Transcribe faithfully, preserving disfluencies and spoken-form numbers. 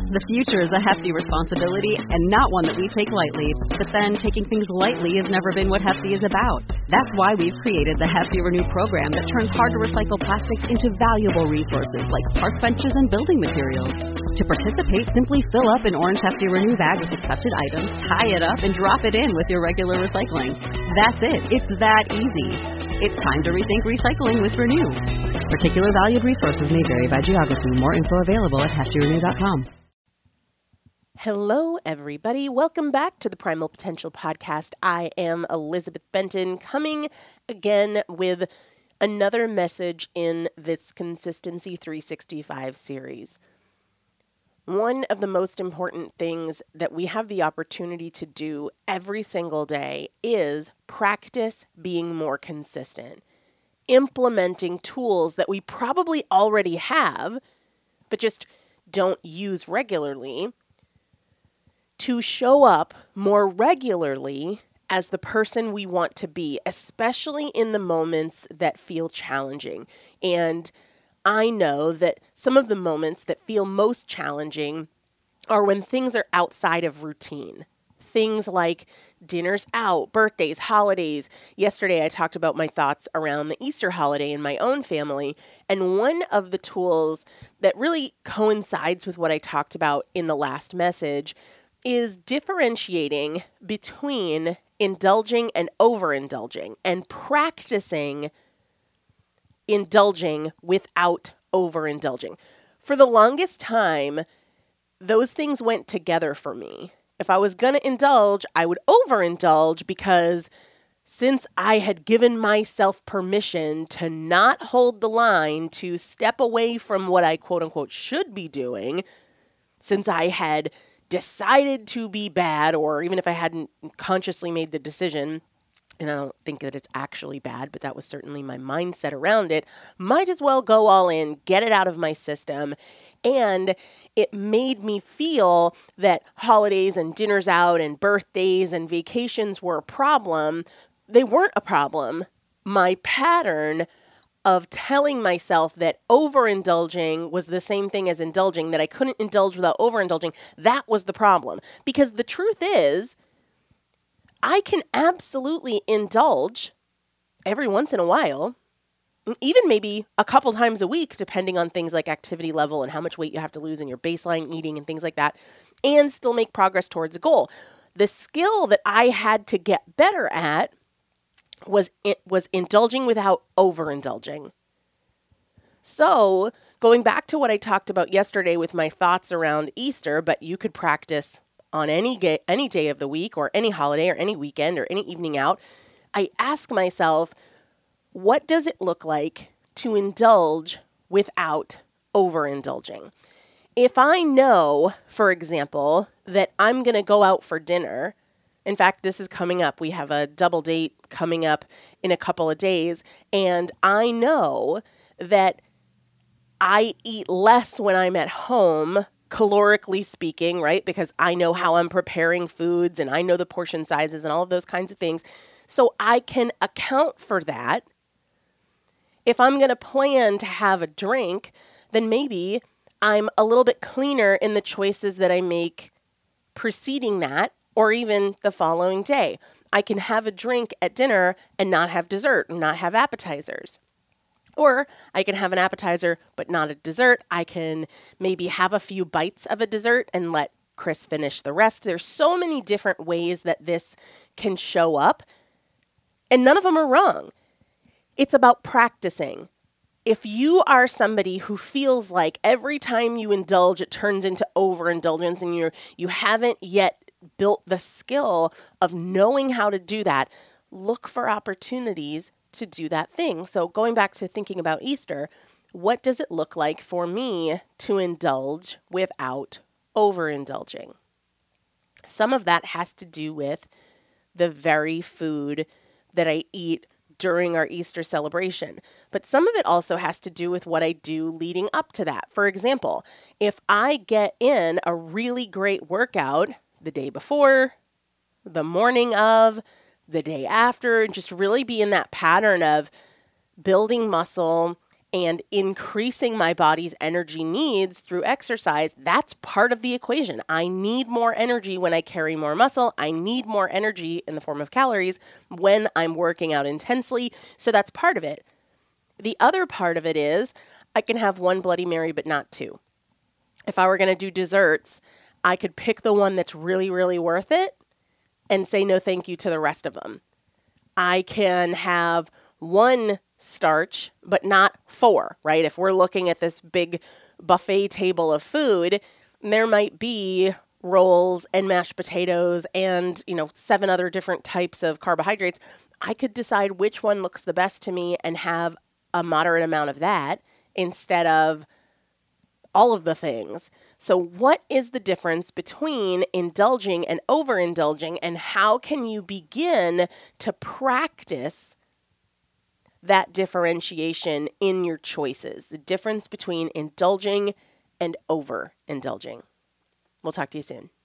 The future is a hefty responsibility and not one that we take lightly. But then, taking things lightly has never been what Hefty is about. That's why we've created the Hefty Renew program that turns hard-to-recycle plastics into valuable resources like park benches and building materials. To participate, simply fill up an orange Hefty Renew bag with accepted items, tie it up, and drop it in with your regular recycling. That's it. It's that easy. It's time to rethink recycling with Renew. Particular valued resources may vary by geography. More info available at hefty renew dot com. Hello, everybody. Welcome back to the Primal Potential Podcast. I am Elizabeth Benton, coming again with another message in this Consistency three sixty-five series. One of the most important things that we have the opportunity to do every single day is practice being more consistent, implementing tools that we probably already have, but just don't use regularly, to show up more regularly as the person we want to be, especially in the moments that feel challenging. And I know that some of the moments that feel most challenging are when things are outside of routine. Things like dinners out, birthdays, holidays. Yesterday, I talked about my thoughts around the Easter holiday in my own family. And one of the tools that really coincides with what I talked about in the last message is differentiating between indulging and overindulging and practicing indulging without overindulging. For the longest time, those things went together for me. If I was going to indulge, I would overindulge because since I had given myself permission to not hold the line, to step away from what I quote unquote should be doing, since I had decided to be bad, or even if I hadn't consciously made the decision, and I don't think that it's actually bad, but that was certainly my mindset around it, might as well go all in, get it out of my system. And it made me feel that holidays and dinners out and birthdays and vacations were a problem. They weren't a problem. My pattern of telling myself that overindulging was the same thing as indulging, that I couldn't indulge without overindulging, that was the problem. Because the truth is, I can absolutely indulge every once in a while, even maybe a couple times a week, depending on things like activity level and how much weight you have to lose and your baseline eating and things like that, and still make progress towards a goal. The skill that I had to get better at was it was indulging without overindulging. So going back to what I talked about yesterday with my thoughts around Easter, but you could practice on any ga- any day of the week or any holiday or any weekend or any evening out, I ask myself, what does it look like to indulge without overindulging? If I know, for example, that I'm going to go out for dinner, in fact, this is coming up. We have a double date coming up in a couple of days, and I know that I eat less when I'm at home, calorically speaking, right? Because I know how I'm preparing foods and I know the portion sizes and all of those kinds of things. So I can account for that. If I'm going to plan to have a drink, then maybe I'm a little bit cleaner in the choices that I make preceding that or even the following day. I can have a drink at dinner and not have dessert and not have appetizers. Or I can have an appetizer, but not a dessert. I can maybe have a few bites of a dessert and let Chris finish the rest. There's so many different ways that this can show up, and none of them are wrong. It's about practicing. If you are somebody who feels like every time you indulge, it turns into overindulgence and you're, you haven't yet built the skill of knowing how to do that, look for opportunities to do that thing. So going back to thinking about Easter, what does it look like for me to indulge without overindulging? Some of that has to do with the very food that I eat during our Easter celebration. But some of it also has to do with what I do leading up to that. For example, if I get in a really great workout the day before, the morning of, the day after, and just really be in that pattern of building muscle and increasing my body's energy needs through exercise, that's part of the equation. I need more energy when I carry more muscle. I need more energy in the form of calories when I'm working out intensely. So that's part of it. The other part of it is I can have one Bloody Mary, but not two. If I were going to do desserts, I could pick the one that's really, really worth it and say no thank you to the rest of them. I can have one starch, but not four, right? If we're looking at this big buffet table of food, there might be rolls and mashed potatoes and, you know, seven other different types of carbohydrates. I could decide which one looks the best to me and have a moderate amount of that instead of all of the things. So what is the difference between indulging and overindulging, and how can you begin to practice that differentiation in your choices, the difference between indulging and overindulging? We'll talk to you soon.